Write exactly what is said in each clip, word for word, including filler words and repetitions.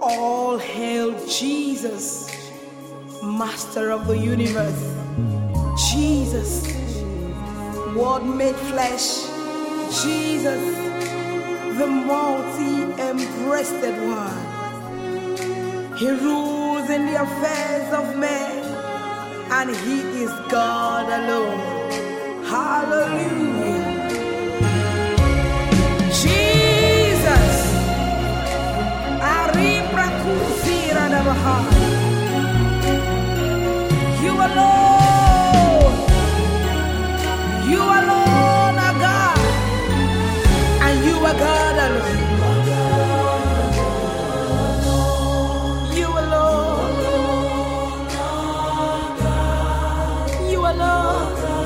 All hail Jesus, Master of the universe. Jesus, Word made flesh. Jesus, the multi-breasted one. He rules in the affairs of men, and he is God alone. Hallelujah. Jesus, you alone, you alone are God, and you are God alone. You alone, you alone.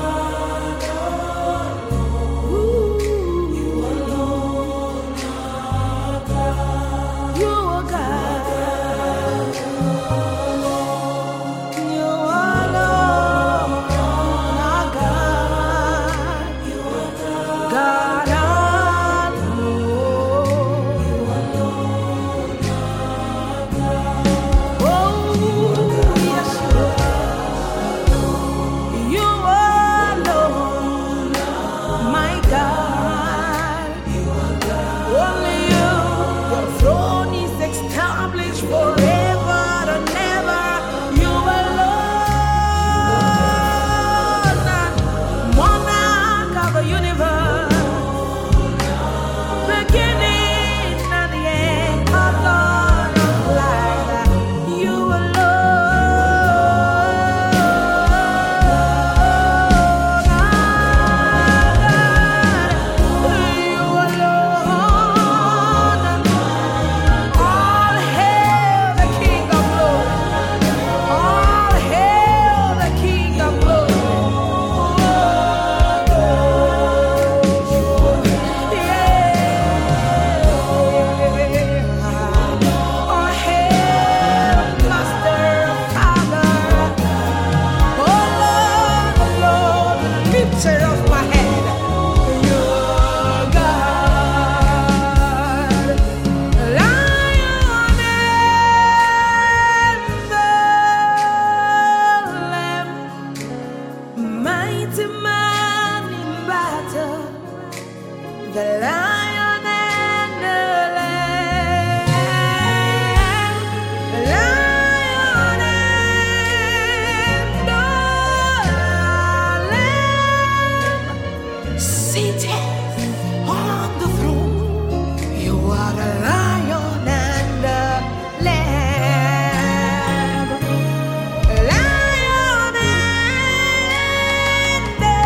The lion and the lamb, the lion and the lamb, seated on the throne. You are the lion and the lamb, the lion and the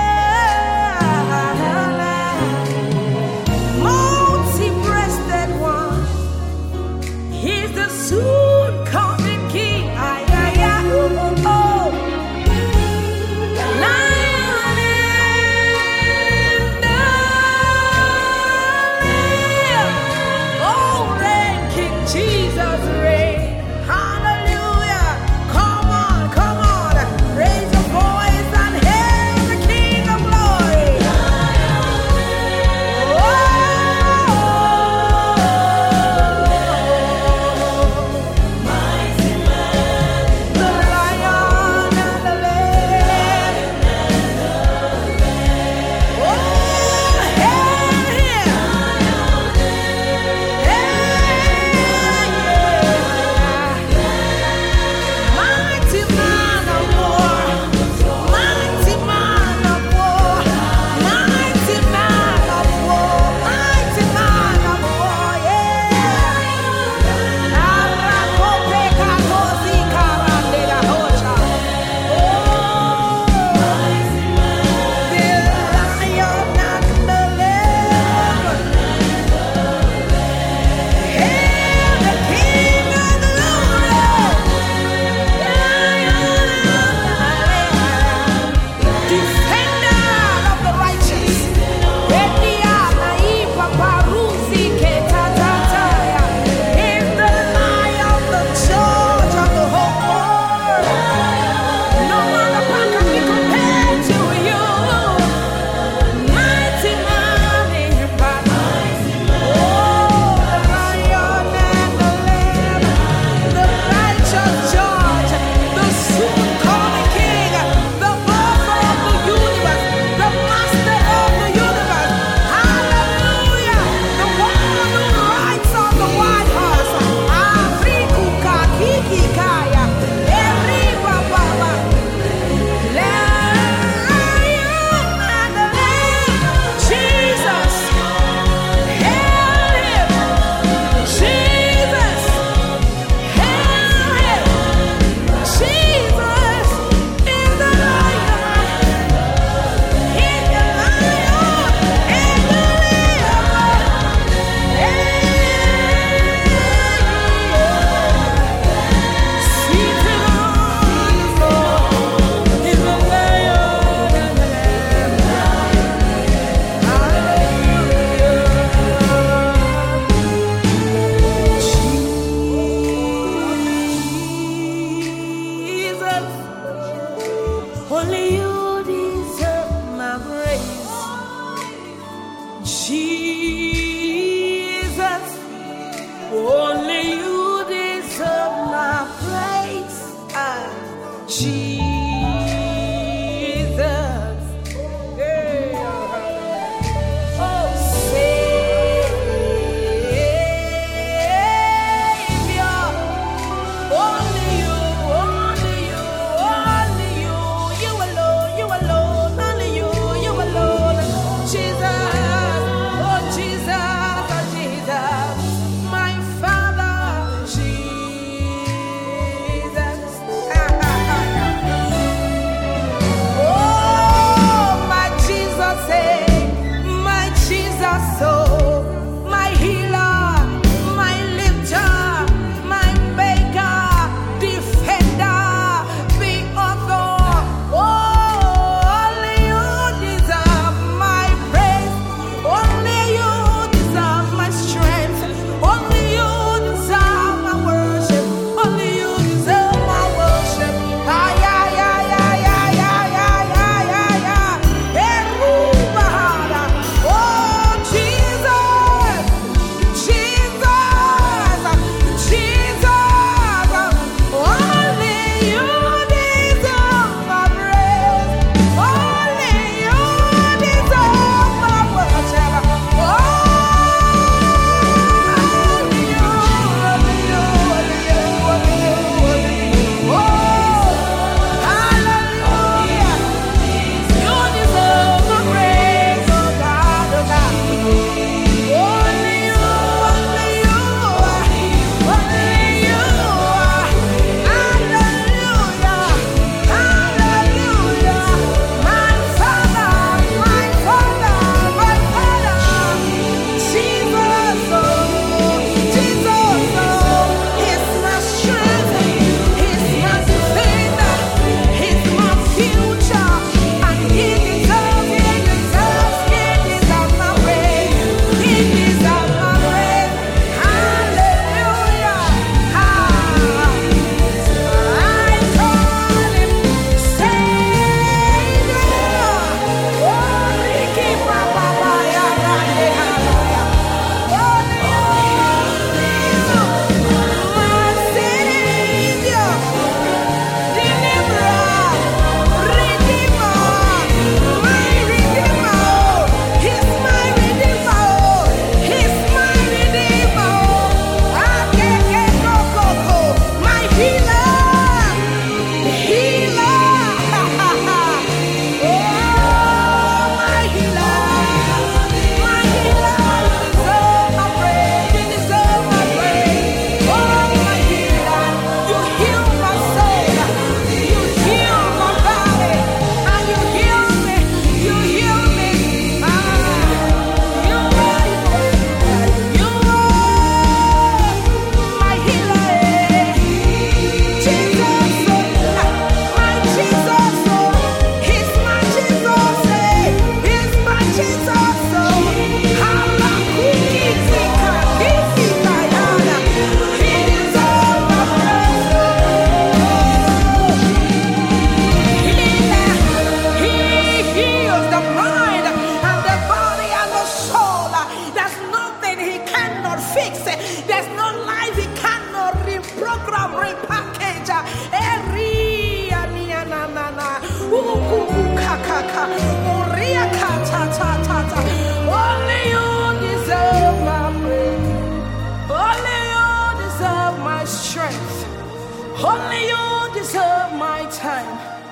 multi-breasted one. He's the soon coming King. Ay, ay, ay, oh, oh, oh. The lion and the mind and the body and the soul. There's nothing he cannot fix. There's no life he cannot reprogram, repackage. Eri ania na na na. Uku kaka. Uria kata ta ta ta. Only you deserve my praise. Only you deserve my strength. Only you deserve my time.